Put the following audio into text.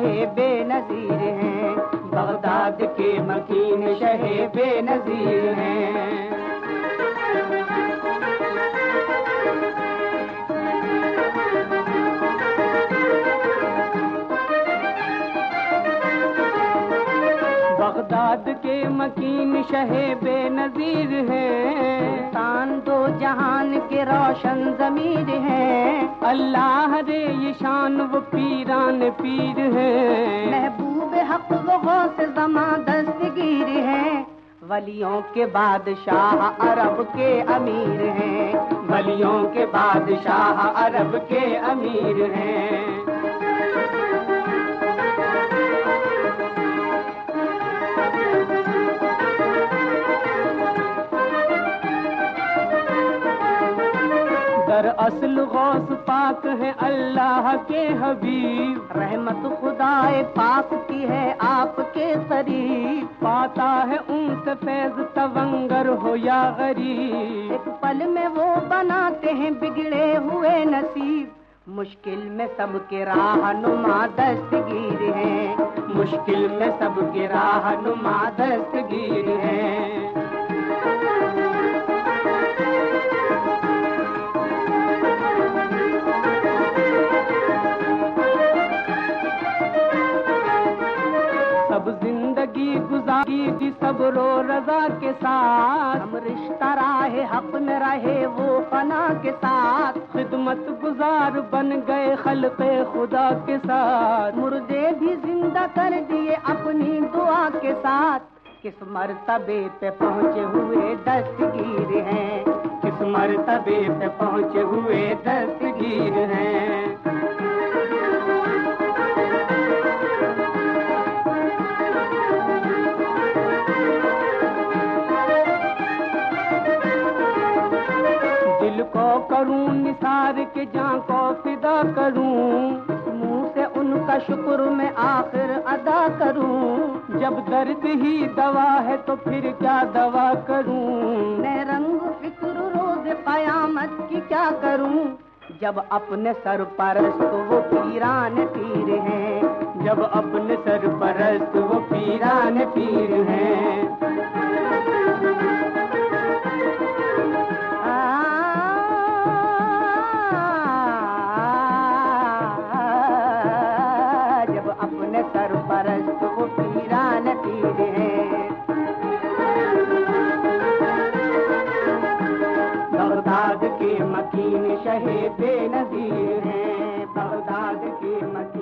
शहे बेनज़ीर हैं, बगदाद के मकीन शहे बेनज़ीर हैं। बगदाद के मकीन शहे बेनज़ीर हैं, तान दो जहान के रोशन ज़मीर हैं। अल्लाह रे ये शान वो पीरान पीर हैं, महबूब हक़ वो गौस ज़मां दस्तगीर हैं। वलियों के बादशाह अरब के अमीर हैं, वलियों के बादशाह अरब के अमीर हैं। दरअसल गौस पाक है अल्लाह के हबीब, रहमत खुदाए पाक की है आपके करीब। पाता है उनसे फैज़ तवंगर हो या गरीब, एक पल में वो बनाते हैं बिगड़े हुए नसीब। मुश्किल में सबके राहनुमा दस्तगीर हैं, मुश्किल में सबके राहनुमा दस्तगीर हैं। सब जिंदगी गुजारी थी सब्र रजा के साथ, हम रिश्ता राहे हक में रहे वो फना के साथ। खिदमत गुजार बन गए खल्क़े खुदा के साथ, मुर्दे भी जिंदा कर दिए अपनी दुआ के साथ। किस मर्तबे पे पहुँचे हुए दस्तगीर हैं, किस मर्तबे पे पहुँचे हुए दस्तगीर हैं। दिल को करूं निसार के जान को फिदा करूं, मुंह से उनका शुक्र मैं आखिर अदा करूं। जब दर्द ही दवा है तो फिर क्या दवा करूं, मैं रंग फिक्र रोज कयामत की क्या करूं। जब अपने सरपरस्त वो पीरान पीर हैं, जब अपने सरपरस्त वो पीरान पीर हैं। अपने सरपरस्त वो पीरान पीर हैं। बगदाद के मकीन शहे बेनज़ीर हैं, बगदाद के मकीन